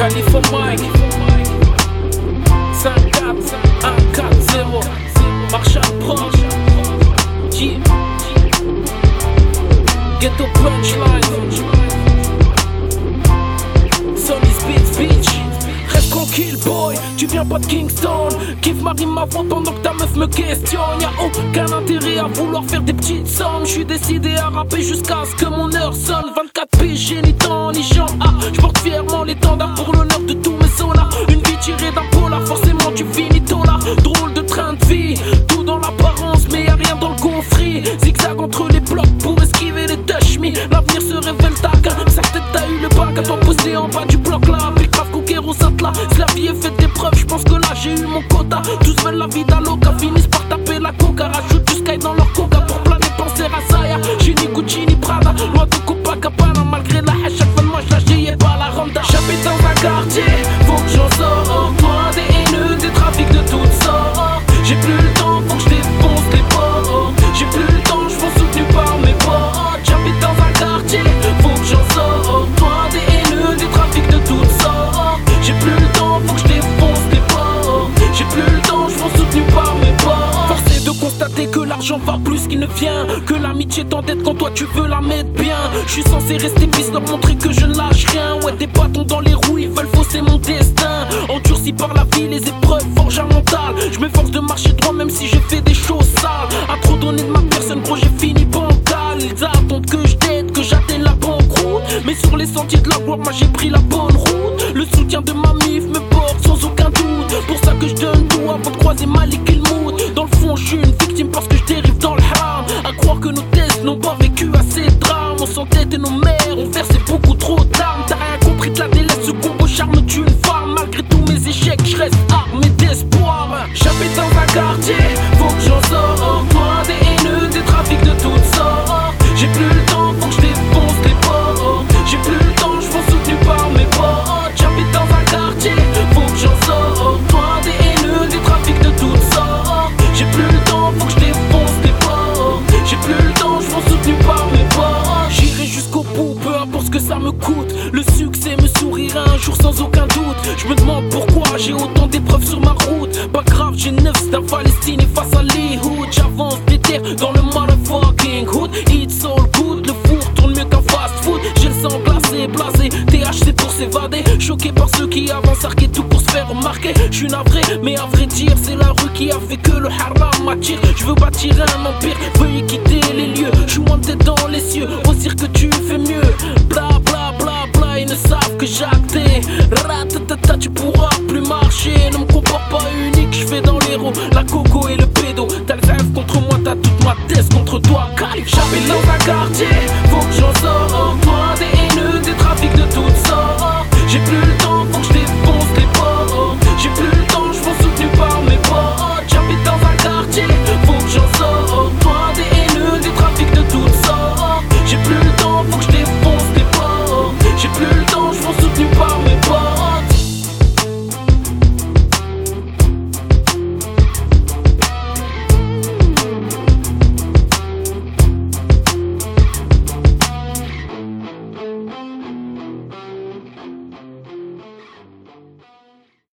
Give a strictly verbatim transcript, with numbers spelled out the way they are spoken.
Khalifa Mike cinq quatre un quatre zéro Marshall Proche G Ghetto Punchline Sonny's Beats Beach. Reste tranquille boy, tu viens pas de Kingston. Kiffe ma rime ma voix pendant que ta meuf me questionne. Y'a aucun intérêt à vouloir faire des petites sommes. J'suis décidé à rapper jusqu'à ce que mon heure sonne. Vingt-quatre piges, j'ai ni temps ni champ. Ah, j'porte fièrement l'étendard pour l'honneur de tous mes solas. Une vie tirée d'un polar, forcément tu finis tôt là. Drôle de train de vie, tout dans l'apparence mais y'a rien dans le conflit. Zigzag entre les blocs pour esquiver les touch me. L'avenir se révèle taquin, sa tête t'as eu le bac. À toi posté en bas du bloc là, avec grave conquérant là. Si la vie est faite d'épreuves, j'pense que là j'ai eu mon quota. Tous veulent la vie d'Aloca, finissent par taper la coca. Rajoutent du sky dans leur coca pour planer, penser à Saya. J'ai ni Gucci ni Prada, loin de Copacabana. Malgré la hache, chaque fin de mois j'la j'y ai pas la ronda. J'habite dans un quartier, faut que j'en sors. Loin des haineux, des trafics de toutes sortes. J'ai plus le temps, faut que j'défonce les ports. J'ai plus le temps, j'pense soutenu par mes potes. J'habite dans un quartier, faut que j'en sors. Loin des haineux, des trafics de toutes sortes. J'ai plus le temps, faut que je défonce les ports. J'ai plus le temps, je m'en soutenu par mes ports. Force est de constater que l'argent va plus qu'il ne vient. Que l'amitié t'endette quand toi tu veux la mettre bien. Je suis censé rester piste, leur montrer que je ne lâche rien. Ouais, des bâtons dans les roues, ils veulent fausser mon destin. Endurci par la vie, les épreuves forgent un mental. Je m'efforce de marcher droit même si j'ai fait des choses sales. À trop donner de ma personne, gros j'ai fini bancal. Ils attendent que je t'aide, que j'atteigne la banqueroute. Mais sur les sentiers de la gloire, moi j'ai pris la bonne route. Le soutien de ma mif me porte sans aucun doute. Pour ça que je donne tout avant de croiser Malik et le mood. Dans le fond je suis une victime parce que je dérive dans le haram. À croire que nos tests n'ont pas vécu assez de drames. On s'entête et nos mères ont versé beaucoup trop d'armes. T'as rien compris de la délaisse, ce combo charme d'une femme. Malgré tous mes échecs je reste armé d'espoir. J'habite dans un quartier, faut que j'en sors. Loin des haineux, des trafics de toutes sortes. J'ai plus le temps, faut que je défonce les ports. J'ai plus le temps, je m'en soutenu par mes potes. J'habite dans un quartier, faut que j'en sors. Loin des haineux, des trafics de toutes sortes. J'ai plus le temps, faut que je défonce les ports. J'ai plus le temps, je m'en soutenu par mes potes. J'irai jusqu'au bout, peu importe ce que ça me coûte. Le succès me sourira un jour sans aucun doute. Je me demande pourquoi j'ai autant d'épreuves sur ma route. Pas grave, j'ai neuf stars Palestine et face à l'Ihoud. J'avance des terres dans le motherfucking hood. It's all good, le four tourne mieux qu'un fast food. J'ai le sang glacé, blasé, T H C pour s'évader. Choqué par ceux qui avancent, arqués tout pour se faire remarquer. J'suis navré, mais à vrai dire, c'est la rue qui a fait que le haram m'attire. J'veux bâtir un empire, veuillez quitter les lieux. J'suis moins de tête dans les cieux, au cirque tu fais mieux. Bla bla bla bla, ils ne savent que j'actais. Ratatata, tu pourras plus marcher. Ne me compare pas unique, j'fais dans l'héros la coco et le pédo. T'as le rêve contre moi, t'as toute ma thèse contre toi. J'habite dans un quartier,